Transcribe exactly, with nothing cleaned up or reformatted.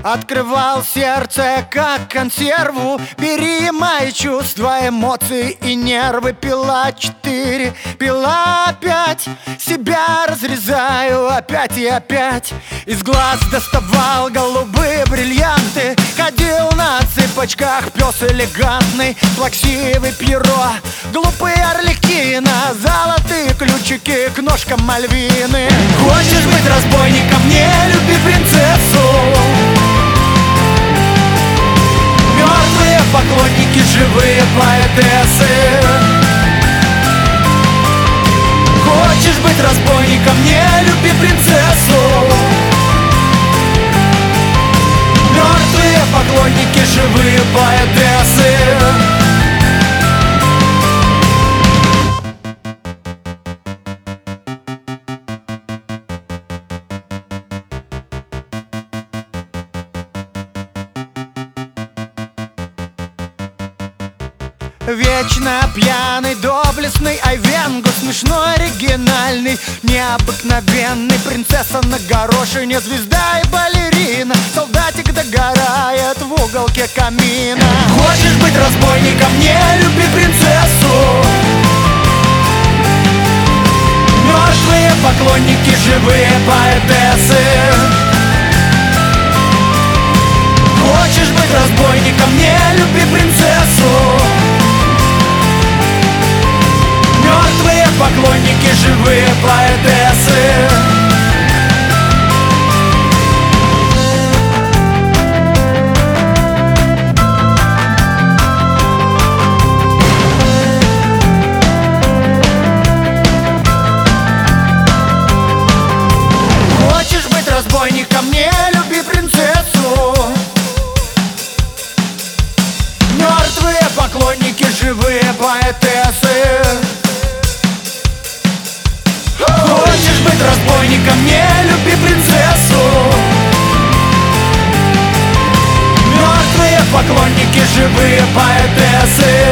Открывал сердце, как консерву. Бери мои чувства, эмоции и нервы. Пила четыре, пила пять. Себя разрезаю опять и опять. Из глаз доставал голубые бриллианты. Ходил на цыпочках, пес элегантный. Плаксивый Пьеро, глупый Арлекино. Золотые ключики к ножкам Мальвины. Хочешь быть разбойником, не люби принцессу. Мертвые поклонники, живые поэтессы. Хочешь быть разбойником, не люби принцессу. Мертвые поклонники, живые поэтессы. Вечно пьяный, доблестный Айвенго. Смешной, оригинальный, необыкновенный. Принцесса на горошине, звезда и балерина. Солдатик догорает в уголке камина. Хочешь быть разбойником, не люби принцессу. Мертвые поклонники, живые поэтессы. Хочешь быть разбойником, не люби принцессу. Мертвые поклонники, живые поэтессы. Хочешь быть разбойником, не люби принцессу. Мертвые поклонники, живые поэтессы. Хочешь быть разбойником, не люби принцессу. Мертвые поклонники, живые поэтессы.